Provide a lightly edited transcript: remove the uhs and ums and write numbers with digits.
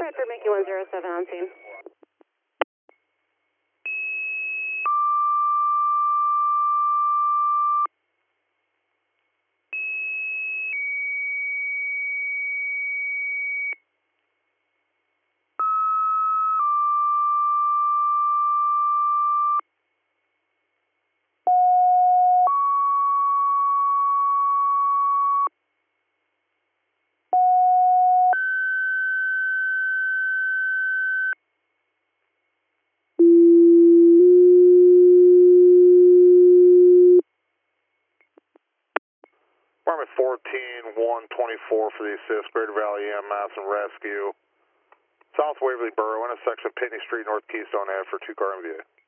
Bradford, Mickey 107 on scene. Department 14-124 for the assist, Greater Valley EMS and Rescue. South Waverly Borough, intersection Pitney Street, North Keystone Ave for 2-car MVA.